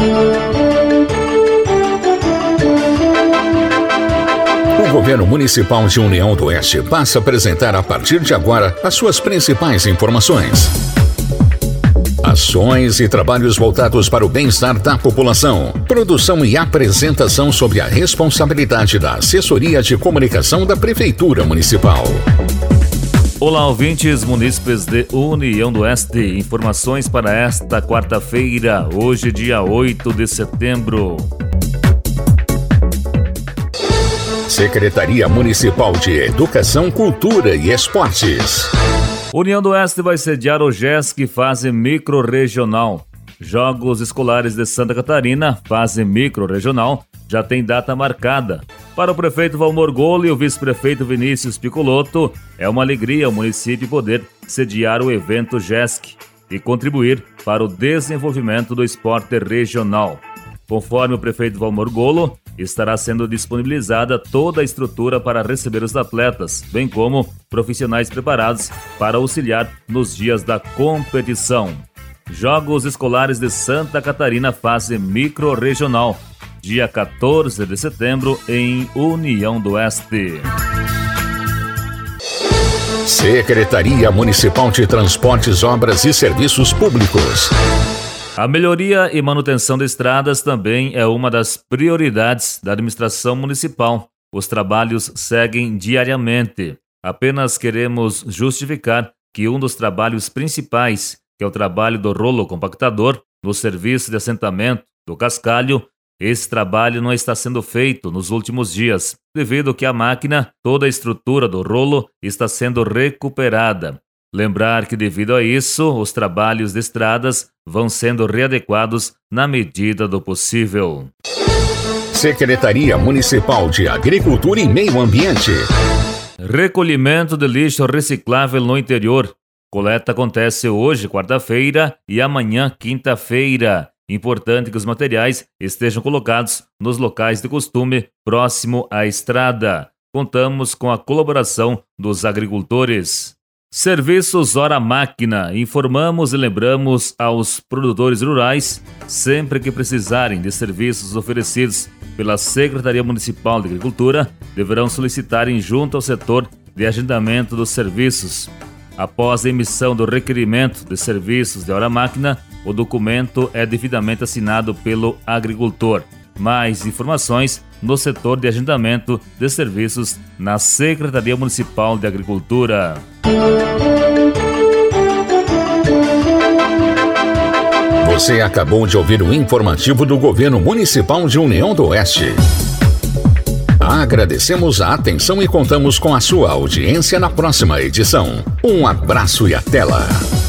O Governo Municipal de União do Oeste passa a apresentar a partir de agora as suas principais informações. Ações e trabalhos voltados para o bem-estar da população. Produção e apresentação sob a responsabilidade da Assessoria de Comunicação da Prefeitura Municipal. Olá, ouvintes munícipes de União do Oeste. Informações para esta quarta-feira, hoje dia 8 de setembro. Secretaria Municipal de Educação, Cultura e Esportes. União do Oeste vai sediar o GESC Fase Micro-Regional. Jogos Escolares de Santa Catarina, Fase Micro-Regional, já tem data marcada. Para o prefeito Valmor Golo e o vice-prefeito Vinícius Piccolotto, é uma alegria ao município poder sediar o evento GESC e contribuir para o desenvolvimento do esporte regional. Conforme o prefeito Valmor Golo, estará sendo disponibilizada toda a estrutura para receber os atletas, bem como profissionais preparados para auxiliar nos dias da competição. Jogos Escolares de Santa Catarina, Fase Micro-Regional, dia 14 de setembro, em União do Oeste. Secretaria Municipal de Transportes, Obras e Serviços Públicos. A melhoria e manutenção de estradas também é uma das prioridades da administração municipal. Os trabalhos seguem diariamente. Apenas queremos justificar que um dos trabalhos principais, que é o trabalho do rolo compactador, no serviço de assentamento do cascalho, esse trabalho não está sendo feito nos últimos dias, devido que a máquina, toda a estrutura do rolo, está sendo recuperada. Lembrar que, devido a isso, os trabalhos de estradas vão sendo readequados na medida do possível. Secretaria Municipal de Agricultura e Meio Ambiente. Recolhimento de lixo reciclável no interior. Coleta acontece hoje, quarta-feira, e amanhã, quinta-feira. Importante que os materiais estejam colocados nos locais de costume, próximo à estrada. Contamos com a colaboração dos agricultores. Serviços Hora Máquina. Informamos e lembramos aos produtores rurais, sempre que precisarem de serviços oferecidos pela Secretaria Municipal de Agricultura, deverão solicitarem junto ao setor de agendamento dos serviços. Após a emissão do requerimento de serviços de hora máquina, o documento é devidamente assinado pelo agricultor. Mais informações no setor de agendamento de serviços na Secretaria Municipal de Agricultura. Você acabou de ouvir o informativo do Governo Municipal de União do Oeste. Agradecemos a atenção e contamos com a sua audiência na próxima edição. Um abraço e até lá!